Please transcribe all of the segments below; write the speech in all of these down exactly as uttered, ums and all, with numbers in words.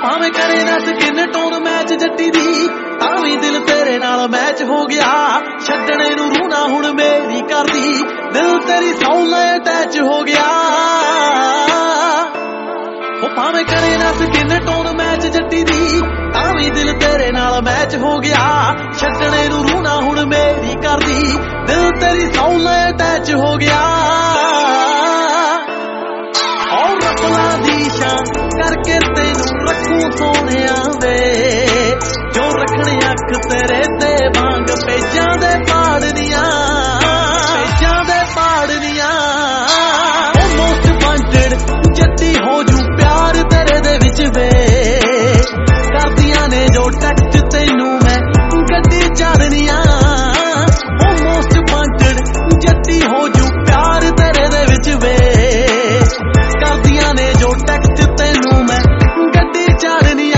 ਭਾਵੇਂ ਕਰੇ ਨਾ ਸਕਿਨ ਟੋਨ ਮੈਚ ਜੱਟੀ ਦੀ, ਤਾਂ ਵੀ ਦਿਲ ਤੇਰੇ ਨਾਲ ਮੈਚ ਹੋ ਗਿਆ। ਛੱਡਣੇ ਨੂੰ ਰੂਹ ਨਾ ਹੁਣ ਮੇਰੀ ਕਰਦੀ, ਦਿਲ ਤੇਰੀ ਸੌ ਨਾਲ ਅਟੈਚ ਹੋ ਗਿਆ। ਉਹ ਭਾਵੇਂ ਕਰੇ ਨਾ ਸਕਿਨ ਟੋਨ ਮੈਚ ਜੱਟੀ ਦੀ, ਤਾਂ ਵੀ ਦਿਲ ਤੇਰੇ ਨਾਲ ਮੈਚ ਹੋ ਗਿਆ। ਛੱਡਣੇ ਨੂੰ ਰੂਹ ਨਾ ਹੁਣ ਮੇਰੀ ਕਰਦੀ, ਦਿਲ ਤੇਰੀ ਸੌ ਨਾਲ ਅਟੈਚ ਹੋ ਗਿਆ। ਔਰ ਰੱਬਾ ਦੀ ਸ਼ਾਨ ਕਰਕੇ ਤੈਨੂੰ ਰੱਖੂ ਸੋਹਣਿਆ ਵੇ, ਜੋ ਰੱਖਣੇ ਅੱਖ ਤੇਰੇ ਤੇ ਵਾਂਗ ਪੇਜਾਂ ਦੇ ਪਾੜਨੀਆਂ, ਪੇਜਾਂ ਦੇ ਪਾੜਨੀਆਂ। ਮੋਸਟ ਵਾਂਟਡ ਜੱਟੀ ਹੋ ਜੂ ਪਿਆਰ ਤੇਰੇ ਦੇ ਵਿੱਚ ਵੇ, ਕਰਦੀਆਂ ਨੇ ਜੋ ਟੈਕਸਟ ਤੈਨੂੰ ਮੈਂ ਗੱਡੀ ਚਾੜਨੀਆਂ। ਮੋਸਟ ਵਾਂਟਡ ਜੱਟੀ ਹੋ ਜੂ ਪਿਆਰ ਤੇਰੇ ਦੇ ਵਿੱਚ ਵੇ, ਕਰਦੀਆਂ ਨੇ ਜੋ ਟੈਕਸਟ ਤੈਨੂੰ ਮੈਂ ਗੱਡੀ ਚਾੜਨੀਆਂ।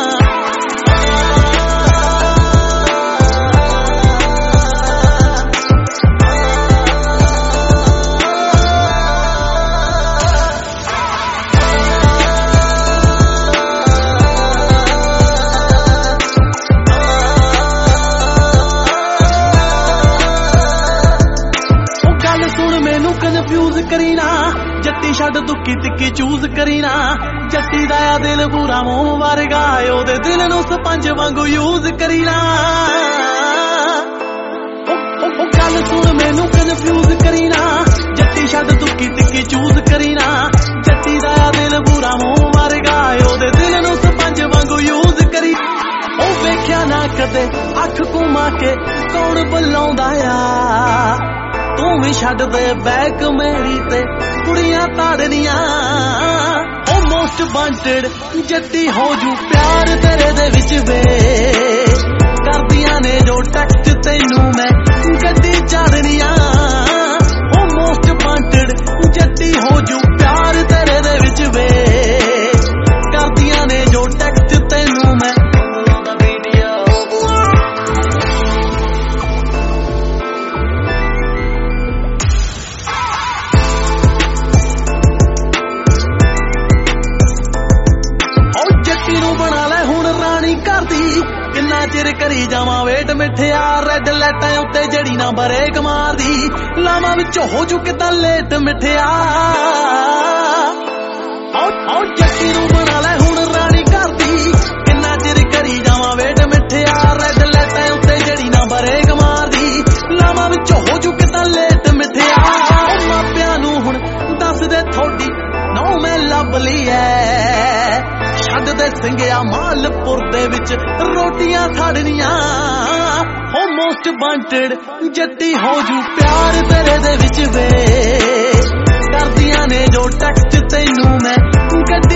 ਕਨਫਿਊਜ਼ ਕਰੀ ਨਾ ਜੱਟੀ, ਛੱਡ ਦੁੱਕੀ ਤਿੱਕੀ ਚੂਜ਼ ਕਰੀ ਨਾ। ਜੱਟੀ ਦਾ ਆ ਦਿਲ ਪੂਰਾ ਮੋਮ ਵਰਗਾ, ਉਹਦੇ ਦਿਲ ਨੂੰ ਸਪੰਜ ਵਾਂਗੂ ਯੂਜ਼ ਕਰੀ ਨਾ। ਉਹ ਗੱਲ ਸੁਣ ਮੈਨੂੰ ਕਨਫਿਊਜ਼ ਕਰੀ ਨਾ ਜੱਟੀ, ਛੱਡ ਦੁੱਕੀ ਤਿੱਕੀ ਚੂਜ਼ ਕਰੀ ਨਾ। ਜੱਟੀ ਦਾ ਆ ਦਿਲ ਪੂਰਾ ਮੋਮ ਵਰਗਾ, ਉਹਦੇ ਦਿਲ ਨੂੰ ਸਪੰਜ ਵਾਂਗੂ ਯੂਜ਼ ਕਰੀ। ਉਹ ਵੇਖਿਆ ਨਾ ਕਦੇ ਅੱਖ ਘੁਮਾ ਕੇ ਕੌਣ ਬੁਲਾਉਂਦਾ ਆ, ਤੂੰ ਵੀ ਛੱਡ ਦੇ ਬੈਕ ਮੇਰੀ ਤੇ ਕੁੜੀਆਂ ਤਾੜਨੀਆਂ। ਉਹ ਮੋਸਟ ਵਾਂਟਡ ਜੱਟੀ ਹੋ ਜੂ ਪਿਆਰ ਤੇਰੇ ਦੇ ਵਿੱਚ ਵੇ, ਕਰਦੀਆਂ ਨੇ ਜੋ ਟੈਕਸਟ ਤੈਨੂੰ ਮੈਂ ਗੱਡੀ ਚਾੜਨੀਆਂ। ਉਹ ਮੋਸਟ ਵਾਂਟਡ ਜੱਟੀ ਹੋ ਜੂ ਪਿਆਰ ਤੇਰੇ ਦੇ ਵਿੱਚ ਵੇ, ਕਰਦੀਆਂ ਨੇ ਜੋ ਟੈਕਸਟ ਤੈਨੂੰ ਮੈਂ। ਕਿੰਨਾ ਚਿਰ ਕਰੀ ਜਾਵਾਂ ਵੇਟ ਮਿੱਠਿਆ, ਰੈਡ ਲਾਈਟਾਂ ਉੱਤੇ ਜੜੀ ਨਾ ਬਰੇਕ ਮਾਰਦੀ, ਲਾਵਾਂ ਵਿੱਚ ਹੋ ਜੂ ਕਿਦਾਂ ਲੇਟ ਮਿੱਠਿਆ। ਆਓ ਜੱਟੀ ਨੂੰ ਬਣਾ ਲੈ ਹੁਣ ਰਾਣੀ ਕਰਦੀ, ਕਿੰਨਾ ਚਿਰ ਕਰੀ ਜਾਵਾਂ ਵੇਟ ਮਿੱਠਿਆ, ਰੈਡ ਲਾਈਟਾਂ ਉੱਤੇ ਜੜੀ ਨਾ ਬਰੇਕ ਮਾਰਦੀ, ਲਾਵਾਂ ਵਿੱਚ ਹੋ ਜੂ ਕਿਦਾਂ ਲੇਟ ਮਿੱਠਿਆ। ਮਾਪਿਆਂ ਨੂੰ ਹੁਣ ਦੱਸ ਦੇ ਥੋੜੀ ਨੌ ਮੈਂ ਲੱਭ ਲਈ ਐ, ਛੱਡ ਦੇ ਸਿੰਘਿਆ ਮਾਲਪੁਰ ਦੇ ਵਿੱਚ ਰੋਟੀਆਂ ਖਾੜਨੀਆਂ। ਹੋ ਮੋਸਟ ਵਾਂਟਡ ਜੱਟੀ ਹੋ ਜੂ ਪਿਆਰ ਤੇਰੇ ਦੇ ਵਿੱਚ ਵੇ, ਕਰਦੀਆਂ ਨੇ ਜੋ ਟੈਕਸਟ ਤੈਨੂੰ ਮੈਂ ਗੱਡੀ